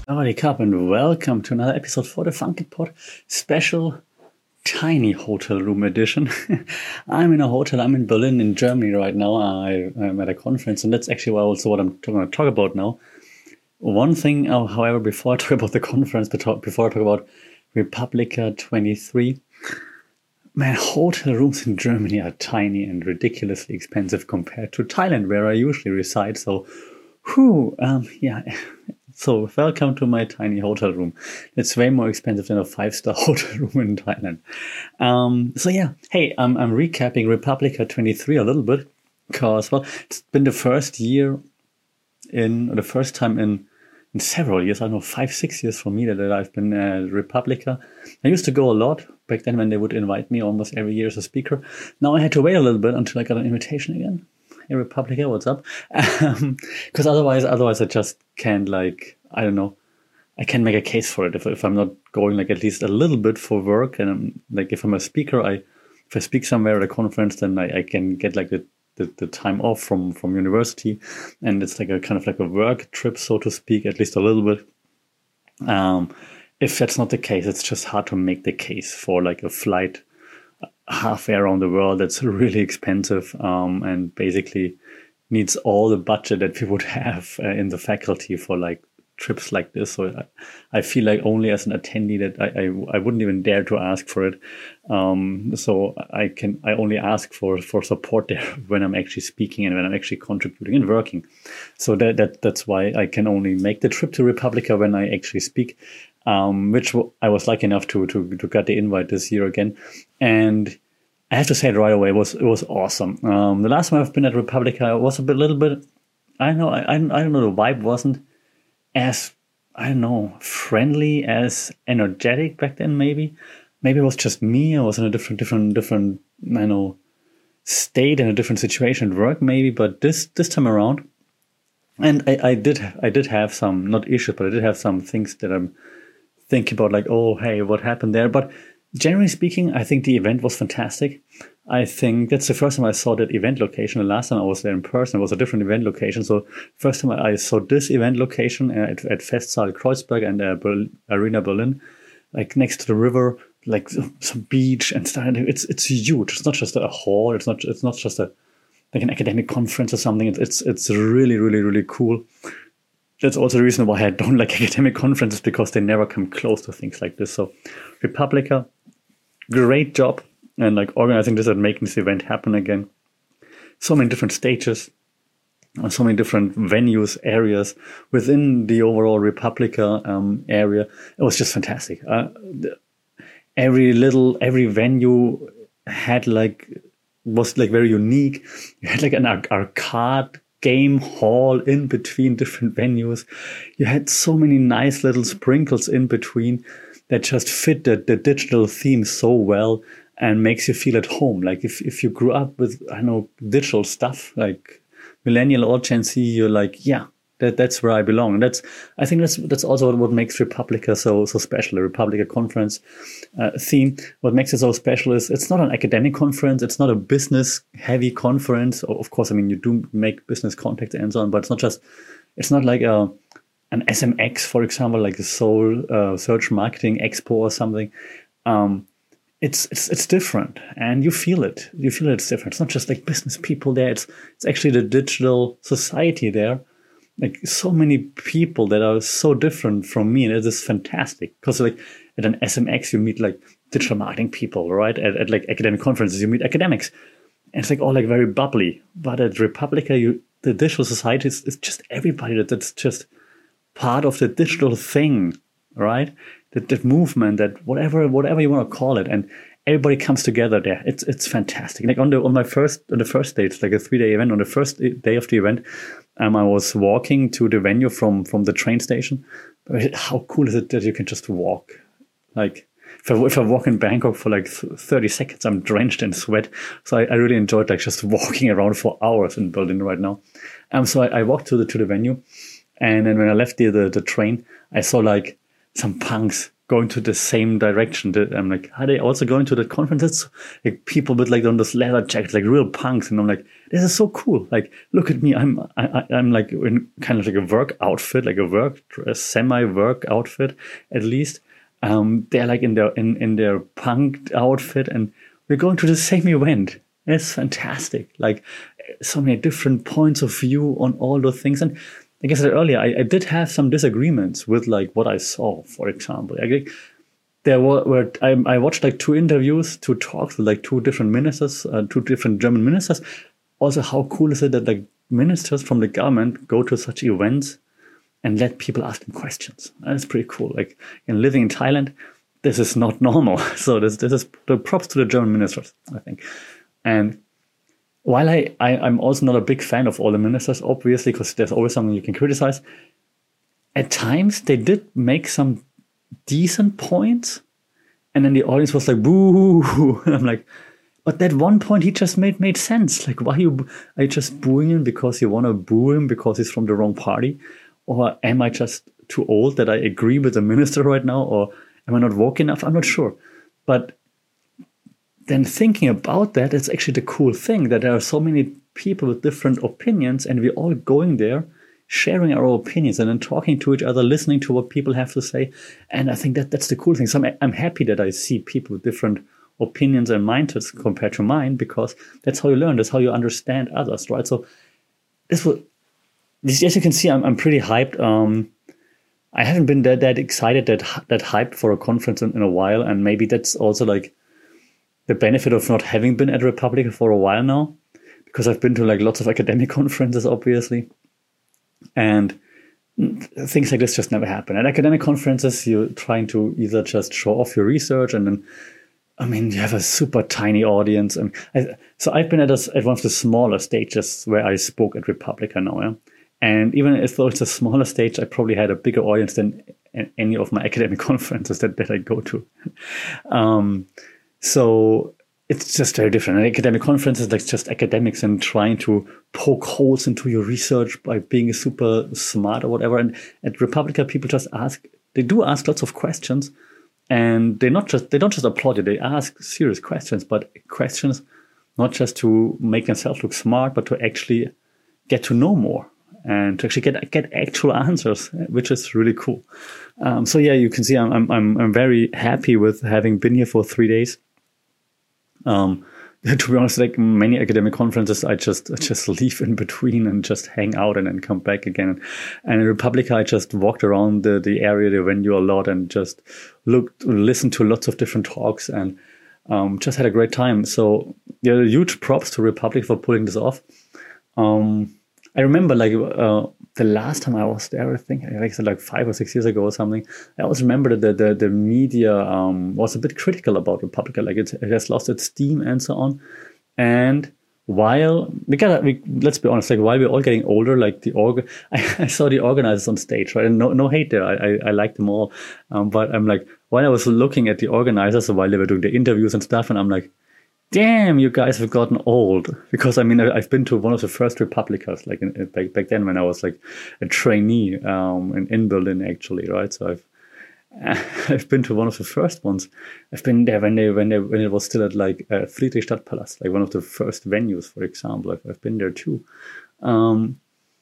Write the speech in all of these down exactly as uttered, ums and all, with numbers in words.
Howdy, Cup, and welcome to another episode for the Funky Pod special tiny hotel room edition. I'm in a hotel. I'm in Berlin, in Germany right now. I, I'm at a conference, and that's actually also what I'm going to talk about now. One thing, uh, however, before I talk about the conference, before I talk about Republica twenty-three, man, hotel rooms in Germany are tiny and ridiculously expensive compared to Thailand, where I usually reside. So, whew, um, yeah. So, welcome to my tiny hotel room. It's way more expensive than a five-star hotel room in Thailand. Um, so, yeah. Hey, I'm, I'm recapping Republica twenty-three a little bit because, well, it's been the first year in, or the first time in, in several years, I don't know, five, six years for me that, that I've been at Republica. I used to go a lot back then when they would invite me almost every year as a speaker. Now I had to wait a little bit until I got an invitation again. Hey, Republica, what's up? Because um, otherwise, otherwise I just can't, like, I don't know, I can't make a case for it if, if I'm not going, like, at least a little bit for work. And I'm, like, if I'm a speaker, I if I speak somewhere at a conference, then I, I can get, like, the, the, the time off from, from university. And it's like a kind of like a work trip, so to speak, at least a little bit. Um, if that's not the case, it's just hard to make the case for, like, a flight halfway around the world that's really expensive um, and basically needs all the budget that we would have uh, in the faculty for like trips like this. So I, I feel like only as an attendee that I, I, I wouldn't even dare to ask for it. Um, so I can I only ask for, for support there when I'm actually speaking and when I'm actually contributing and working. So that, that that's why I can only make the trip to Republica when I actually speak. Um, which I was lucky enough to, to to get the invite this year again, and I have to say it right away, it was it was awesome. Um, the last time I've been at Republica was a bit, little bit, I don't know, I, I don't know, the vibe wasn't as, I don't know, friendly, as energetic back then. Maybe, maybe it was just me. I was in a different, different, different, I don't know, state in a different situation at work, maybe. But this this time around, and I, I did I did have some, not issues, but I did have some things that I'm think about, like, oh, hey, what happened there? But generally speaking, I think the event was fantastic. I think that's the first time I saw that event location. The last time I was there in person, it was a different event location. So first time I saw this event location at, at Festsaal Kreuzberg and uh, Ber- Arena Berlin, like next to the river, like some beach and stuff. It's it's huge. It's not just a hall. It's not it's not just a like an academic conference or something. It's it's, it's really really really cool. That's also the reason why I don't like academic conferences, because they never come close to things like this. So Republica, great job. And like organizing this and making this event happen again. So many different stages, so many different venues, areas within the overall Republica um, area. It was just fantastic. Uh, the, every little, every venue had like, was like very unique. You had like an arcade game hall in between different venues. You had so many nice little sprinkles in between that just fit the, the digital theme so well and makes you feel at home. Like if, if you grew up with, I don't know, digital stuff, like millennial or Gen Z, you're like, yeah, that that's where I belong. And that's, I think that's that's also what, what makes Republica so so special. The Republica conference uh, theme, what makes it so special is it's not an academic conference. It's not a business heavy conference. Of course, I mean, you do make business contacts and so on, but it's not just, it's not like a, an S M X, for example, like a Seoul uh, Search Marketing Expo or something. Um, It's it's it's different, and you feel it. You feel it's different. It's not just like business people there. It's it's actually the digital society there. Like so many people that are so different from me, and it is fantastic. Because like at an S M X, you meet like digital marketing people, right? At, at like academic conferences, you meet academics, and it's like all like very bubbly. But at Republica, you the digital society is, is just everybody that, that's just part of the digital thing, right? That, that movement, that whatever whatever you want to call it, and everybody comes together there. It's it's fantastic. Like on the on my first on the first day, it's like a three day event. On the first day of the event, um, I was walking to the venue from from the train station. How cool is it that you can just walk? Like if I, if I walk in Bangkok for like thirty seconds, I'm drenched in sweat. So I, I really enjoyed like just walking around for hours in Berlin right now. Um, so I, I walked to the to the venue, and then when I left the the, the train, I saw like some punks going to the same direction. I'm like, are they also going to the conferences? Like people with like on those leather jackets, like real punks. And I'm like, this is so cool. Like, look at me. I'm I, I'm like in kind of like a work outfit, like a work a semi work outfit at least. Um, they're like in their in in their punk outfit, and we're going to the same event. It's fantastic. Like, so many different points of view on all those things. And like I said earlier, I, I did have some disagreements with like what I saw, for example. I, there were, were I, I watched like two interviews, two talks with like two different ministers, uh, two different German ministers. Also, how cool is it that like ministers from the government go to such events and let people ask them questions? That's pretty cool. Like, in living in Thailand, this is not normal. So this this is the props to the German ministers, I think. And while I, I, I'm also not a big fan of all the ministers, obviously, because there's always something you can criticize, at times they did make some decent points. And then the audience was like, boo. And I'm like, but that one point he just made made sense. Like, why are you, are you just booing him because you want to boo him because he's from the wrong party? Or am I just too old that I agree with the minister right now? Or am I not woke enough? I'm not sure. But then thinking about that, it's actually the cool thing that there are so many people with different opinions, and we're all going there, sharing our opinions, and then talking to each other, listening to what people have to say. And I think that that's the cool thing. So I'm, I'm happy that I see people with different opinions and mindsets compared to mine, because that's how you learn. That's how you understand others, right? So this was, this, as you can see, I'm, I'm pretty hyped. Um, I haven't been that, that excited, that that hyped for a conference in, in a while. And maybe that's also like the benefit of not having been at Republica for a while now, because I've been to like lots of academic conferences, obviously. And things like this just never happen. At academic conferences, you're trying to either just show off your research, and then, I mean, you have a super tiny audience. And I, so I've been at, a, at one of the smaller stages where I spoke at Republica now. Yeah? And even if though it's a smaller stage, I probably had a bigger audience than any of my academic conferences that, that I go to. um, So it's just very different. An academic conference is like just academics and trying to poke holes into your research by being super smart or whatever. And at Republica, people just ask, they do ask lots of questions, and they not just they don't just applaud you. They ask serious questions, but questions not just to make themselves look smart, but to actually get to know more and to actually get get actual answers, which is really cool. Um, so yeah, you can see I'm I'm I'm very happy with having been here for three days. Um, to be honest, like many academic conferences, I just I just leave in between and just hang out and then come back again. And in Republica, I just walked around the, the area, the venue a lot, and just looked, listened to lots of different talks, and um, just had a great time. So yeah, huge props to Republica for pulling this off. Um, I remember like uh, the last time I was there, I think like I said, like five or six years ago or something. I always remember that the the, the media um, was a bit critical about Republica, like it, it has lost its steam and so on. And while we got, we, let's be honest, like while we're all getting older, like the org, I, I saw the organizers on stage, right? And no no hate there, I I, I like them all, um, but I'm like, while I was looking at the organizers while they were doing the interviews and stuff, and I'm like, damn, you guys have gotten old. Because I mean, I've been to one of the first Republicas, like in, back back then when I was like a trainee um, in, in Berlin, actually, right? So I've I've been to one of the first ones. I've been there when they when they when it was still at like uh, Friedrichstadtpalast, like one of the first venues, for example. I've, I've been there too. Um,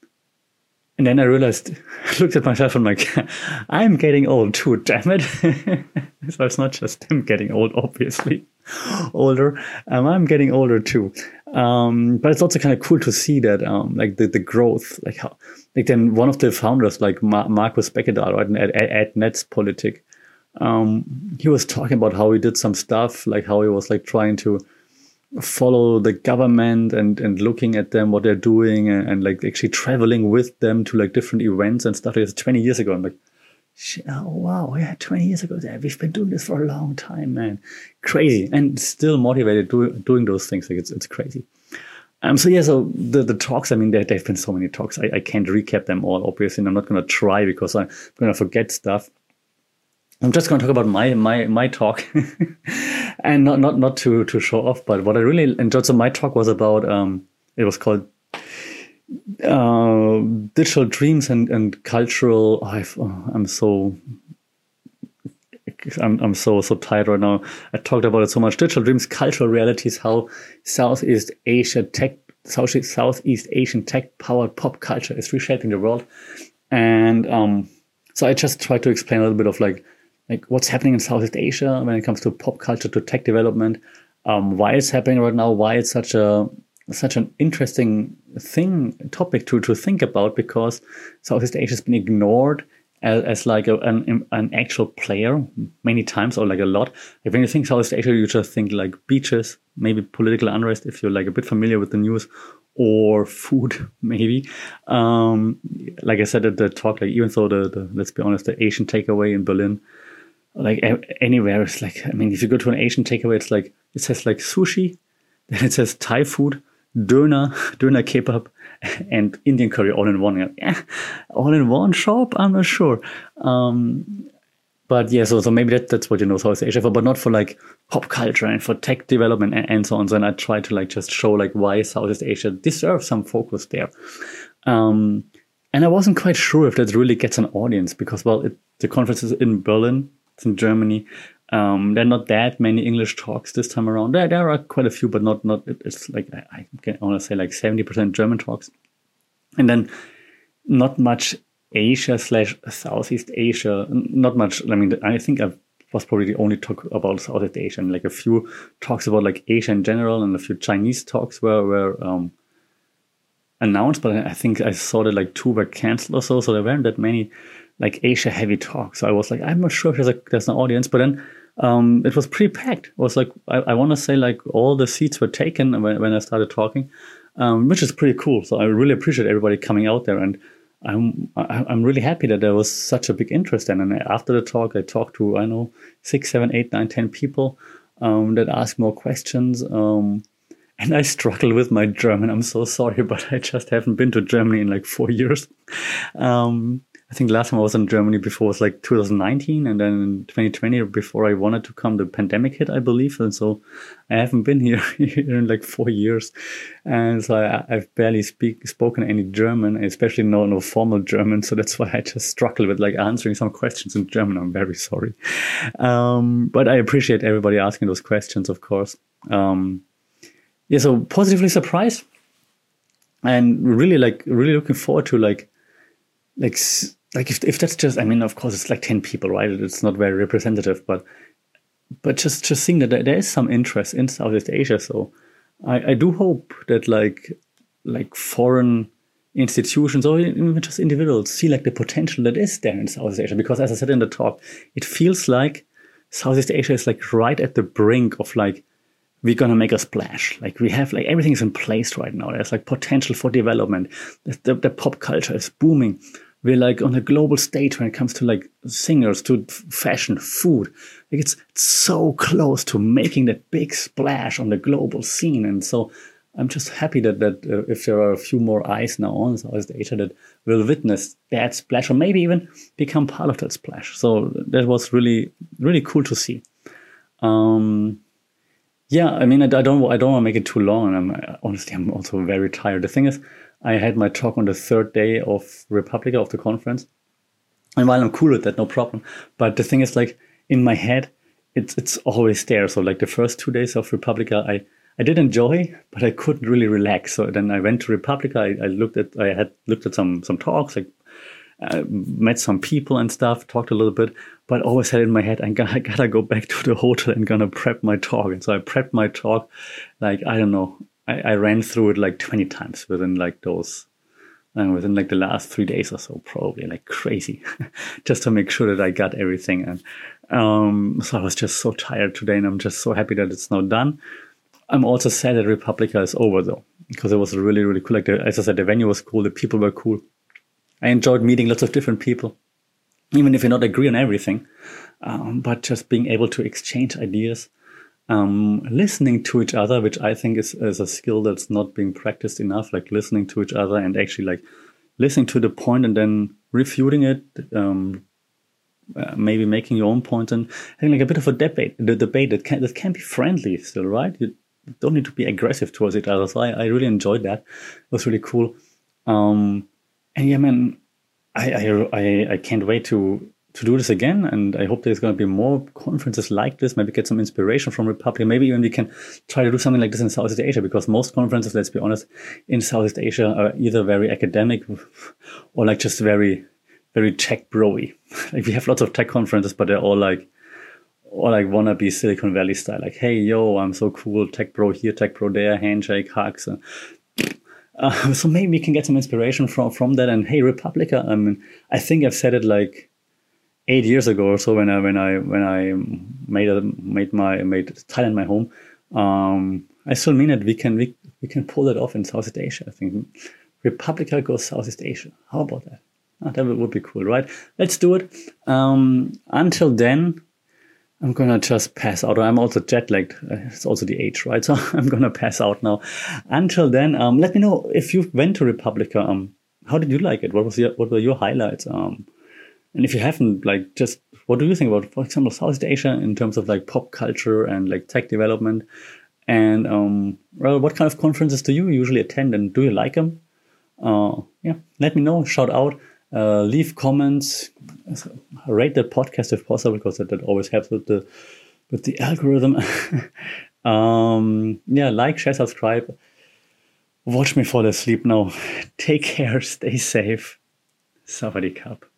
and then I realized, I looked at myself and I'm like, I'm getting old too, damn it. So it's not just him getting old, obviously. Older. Um, I'm getting older too. Um, but it's also kind of cool to see that, um, like the, the growth, like how, like then one of the founders, like Mar- Markus Beckedahl, right, at, at, at Netzpolitik, um, he was talking about how he did some stuff, like how he was like trying to follow the government and, and looking at them, what they're doing, and, and like actually traveling with them to like different events and stuff. Like it's twenty years ago. I'm like, oh, wow, yeah, twenty years ago. We've been doing this for a long time, man. Crazy. And still motivated do, doing those things. Like it's it's crazy. Um. So yeah, so the, the talks, I mean, there have been so many talks. I, I can't recap them all, obviously, and I'm not going to try because I'm going to forget stuff. I'm just going to talk about my my my talk, and not not not to to show off, but what I really enjoyed. So my talk was about um, it was called uh, digital dreams and and cultural. I've, oh, I'm so I'm I'm so so tired right now. I talked about it so much. Digital dreams, cultural realities. How Southeast Asia tech Southeast, Southeast Asian tech-powered pop culture is reshaping the world. And um, so I just try to explain a little bit of like, like what's happening in Southeast Asia when it comes to pop culture, to tech development, um, why it's happening right now, why it's such a such an interesting thing, topic to, to think about, because Southeast Asia has been ignored as, as like a, an, an actual player many times, or like a lot. Like when you think Southeast Asia, you just think like beaches, maybe political unrest, if you're like a bit familiar with the news, or food, maybe. Um, like I said at the talk, like even though the, the, let's be honest, the Asian takeaway in Berlin, like anywhere, it's like, I mean, if you go to an Asian takeaway, it's like, it says like sushi, then it says Thai food, Döner, Döner kebab, and Indian curry all in one. Yeah, all in one shop? I'm not sure. Um, but yeah, so so maybe that, that's what you know Southeast Asia for, but not for like pop culture and for tech development and, and so on. So then I try to like just show like why Southeast Asia deserves some focus there. Um, and I wasn't quite sure if that really gets an audience, because, well, it, the conference is in Berlin, it's in Germany. Um, there are not that many English talks this time around. There, there are quite a few, but not, not it's like, I, I can only say like seventy percent German talks. And then not much Asia slash Southeast Asia, not much. I mean, I think I was probably the only talk about Southeast Asia, and like a few talks about like Asia in general, and a few Chinese talks were, were um, announced, but I think I saw that like two were canceled or so, so there weren't that many like Asia heavy talks. So I was like, I'm not sure if there's, a, there's an audience, but then um, it was pretty packed. It was like, I, I want to say like all the seats were taken when, when I started talking, um, which is pretty cool. So I really appreciate everybody coming out there, and I'm I'm really happy that there was such a big interest in. And after the talk, I talked to, I don't know, six, seven, eight, nine, ten people um, that asked more questions. Um, and I struggle with my German. I'm so sorry, but I just haven't been to Germany in like four years. Um, I think the last time I was in Germany before was like two thousand nineteen, and then in twenty twenty, before I wanted to come, the pandemic hit, I believe. And so I haven't been here in like four years. And so I, I've barely speak, spoken any German, especially no, no formal German. So that's why I just struggle with like answering some questions in German. I'm very sorry. Um, but I appreciate everybody asking those questions, of course. Um, yeah, so positively surprised, and really like, really looking forward to like, like, Like if if that's just, I mean, of course it's like ten people, right? It's not very representative, but but just just seeing that there is some interest in Southeast Asia. So I, I do hope that like like foreign institutions or even just individuals see like the potential that is there in Southeast Asia. Because as I said in the talk, it feels like Southeast Asia is like right at the brink of like, we're going to make a splash. Like we have like everything's in place right now. There's like potential for development. The, the, the pop culture is booming. We're like on a global stage when it comes to like singers, to fashion, food. Like it's, it's so close to making that big splash on the global scene. And so I'm just happy that, that uh, if there are a few more eyes now on Southeast Asia that will witness that splash, or maybe even become part of that splash. So that was really, really cool to see. Um, yeah, I mean, I, I don't, I don't want to make it too long. And I'm honestly, I'm also very tired. The thing is, I had my talk on the third day of Republica, of the conference. And while I'm cool with that, no problem. But the thing is, like, in my head, it's it's always there. So, like, the first two days of Republica, I, I did enjoy, but I couldn't really relax. So then I went to Republica. I, I looked at, I had looked at some some talks, like, uh, met some people and stuff, talked a little bit. But I always had in my head, I gotta, I gotta go back to the hotel and gonna prep my talk. And so I prepped my talk, like, I don't know. I, I ran through it like twenty times within like those, uh, within like the last three days or so, probably like crazy, just to make sure that I got everything. And um, so I was just so tired today, and I'm just so happy that it's now done. I'm also sad that Republica is over though, because it was really, really cool. Like the, as I said, the venue was cool, the people were cool. I enjoyed meeting lots of different people, even if you not agree on everything, um, but just being able to exchange ideas. Um, listening to each other, which I think is, is a skill that's not being practiced enough, like listening to each other and actually like listening to the point and then refuting it, um, uh, maybe making your own point, and having like a bit of a debate, the debate that can, that can be friendly still, right? You don't need to be aggressive towards each other. So I, I really enjoyed that. It was really cool. Um, and yeah, man, I, I, I, I can't wait to, to do this again. And I hope there's going to be more conferences like this, maybe get some inspiration from Republica. Maybe even we can try to do something like this in Southeast Asia, because most conferences, let's be honest, in Southeast Asia are either very academic or like just very, very tech bro-y. Like we have lots of tech conferences, but they're all like, or like wannabe Silicon Valley style. Like, hey, yo, I'm so cool, tech bro here, tech bro there, handshake, hugs. And, uh, so maybe we can get some inspiration from, from that. And hey, Republica, I mean, I think I've said it like eight years ago or so when I when I when I made a, made my made Thailand my home. Um, I still mean it. We can we we can pull it off in Southeast Asia. I think Republica goes Southeast Asia. How about that? Oh, that would be cool, right? Let's do it. Um, until then, I'm gonna just pass out. I'm also jet lagged. It's also the age, right? So I'm gonna pass out now. Until then, um, let me know if you went to Republica. Um, how did you like it? What was your what were your highlights? Um, and if you haven't, like, just what do you think about, for example, Southeast Asia in terms of like pop culture and like tech development? And um, well, what kind of conferences do you usually attend, and do you like them? Uh, yeah, let me know. Shout out. Uh, leave comments, rate the podcast if possible, because that, that always helps with the with the algorithm. um, yeah, like, share, subscribe. Watch me fall asleep now. Take care, stay safe. Sawadee Cup.